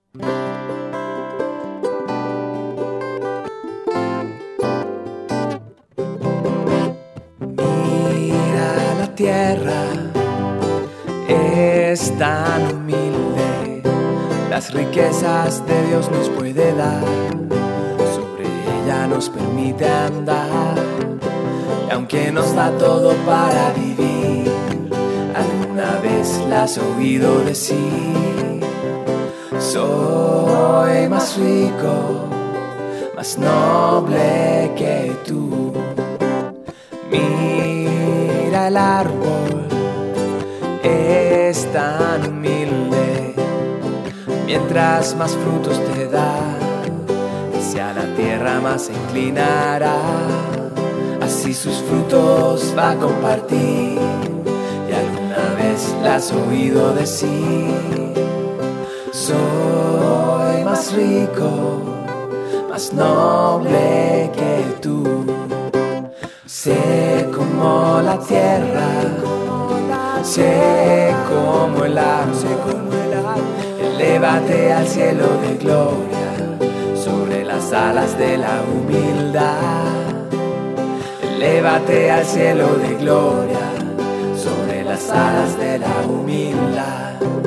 Mira la tierra, es tan humilde, las riquezas de Dios nos puede dar, sobre ella nos permite andar, y aunque nos da todo para vivir, alguna vez la has oído decir: soy más rico, más noble que tú. Mira el árbol, es tan humilde, mientras más frutos te da, hacia la tierra más se inclinará, así sus frutos va a compartir. Y alguna vez la has oído decir: soy más rico, más noble que tú. Sé como la tierra, sé como el árbol, elévate al cielo de gloria, sobre las alas de la humildad. Elévate al cielo de gloria, sobre las alas de la humildad.